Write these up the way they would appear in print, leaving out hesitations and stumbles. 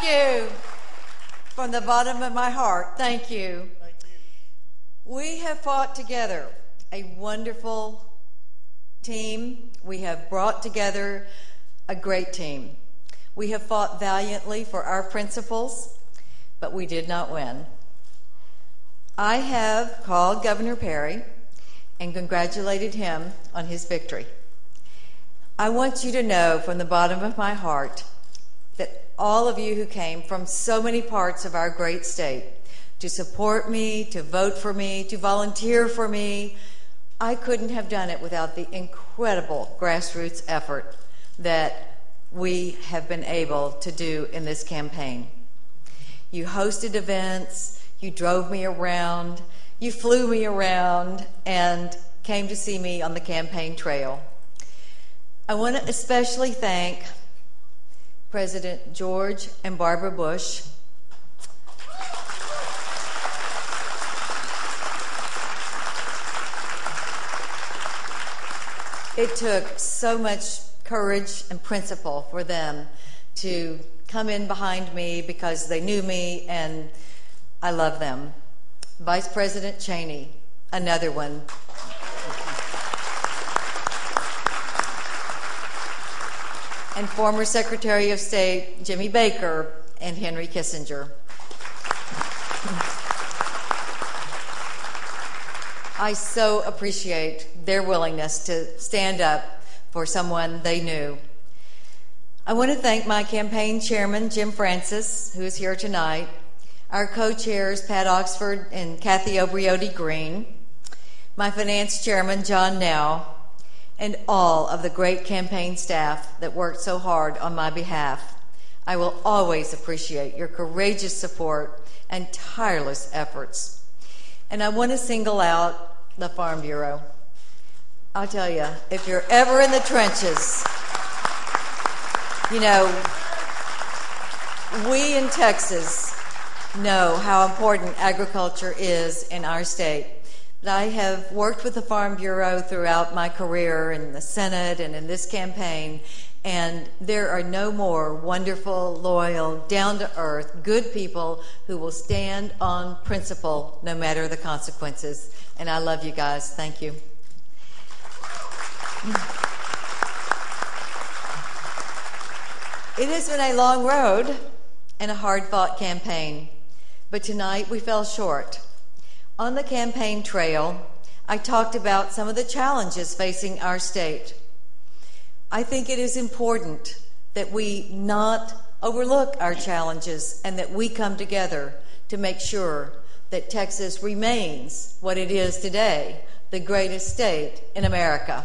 you. From the bottom of my heart, thank you. Thank you. We have fought together, a wonderful team. We have brought together a great team. We have fought valiantly for our principles, but we did not win. I have called Governor Perry and congratulated him on his victory. I want you to know from the bottom of my heart that all of you who came from so many parts of our great state to support me, to vote for me, to volunteer for me, I couldn't have done it without the incredible grassroots effort that we have been able to do in this campaign. You hosted events, you drove me around, you flew me around, and came to see me on the campaign trail. I want to especially thank President George and Barbara Bush. It took so much courage and principle for them to come in behind me because they knew me and I love them. Vice President Cheney, another one. And former Secretary of State Jimmy Baker and Henry Kissinger. I so appreciate their willingness to stand up for someone they knew. I want to thank my campaign chairman, Jim Francis, who is here tonight, our co-chairs, Pat Oxford and Kathy Obriotti Green, my finance chairman, John Now, and all of the great campaign staff that worked so hard on my behalf. I will always appreciate your courageous support and tireless efforts. And I want to single out the Farm Bureau. I'll tell you, if you're ever in the trenches, you know, we in Texas know how important agriculture is in our state. I have worked with the Farm Bureau throughout my career in the Senate and in this campaign, and there are no more wonderful, loyal, down-to-earth, good people who will stand on principle no matter the consequences. And I love you guys. Thank you. It has been a long road and a hard-fought campaign, but tonight we fell short. On the campaign trail, I talked about some of the challenges facing our state. I think it is important that we not overlook our challenges and that we come together to make sure that Texas remains what it is today, the greatest state in America.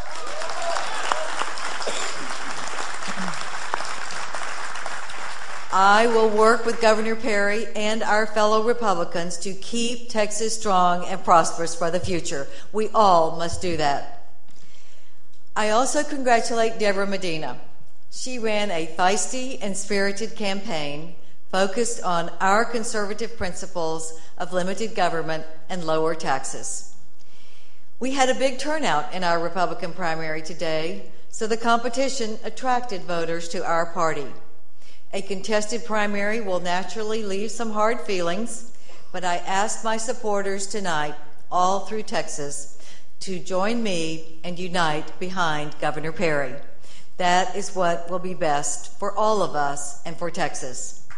I will work with Governor Perry and our fellow Republicans to keep Texas strong and prosperous for the future. We all must do that. I also congratulate Deborah Medina. She ran a feisty and spirited campaign focused on our conservative principles of limited government and lower taxes. We had a big turnout in our Republican primary today, so the competition attracted voters to our party. A contested primary will naturally leave some hard feelings, but I ask my supporters tonight, all through Texas, to join me and unite behind Governor Perry. That is what will be best for all of us and for Texas.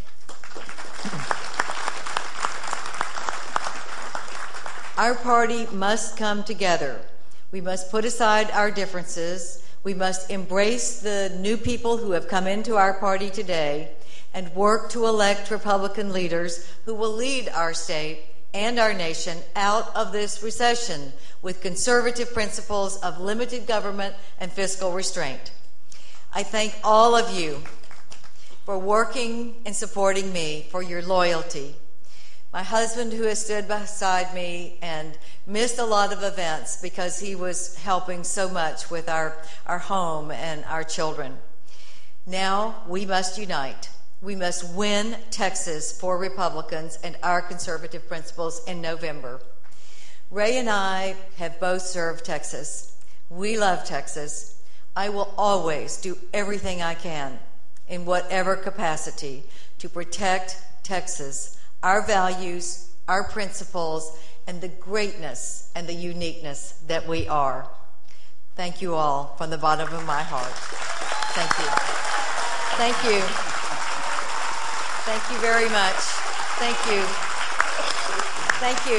Our party must come together. We must put aside our differences. We must embrace the new people who have come into our party today and work to elect Republican leaders who will lead our state and our nation out of this recession with conservative principles of limited government and fiscal restraint. I thank all of you for working and supporting me, for your loyalty. My husband, who has stood beside me and missed a lot of events because he was helping so much with our home and our children. Now we must unite. We must win Texas for Republicans and our conservative principles in November. Ray and I have both served Texas. We love Texas. I will always do everything I can in whatever capacity to protect Texas, our values, our principles, and the greatness and the uniqueness that we are. Thank you all from the bottom of my heart. Thank you. Thank you. Thank you very much. Thank you. Thank you.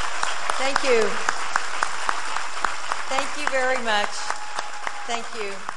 Thank you. Thank you very much. Thank you.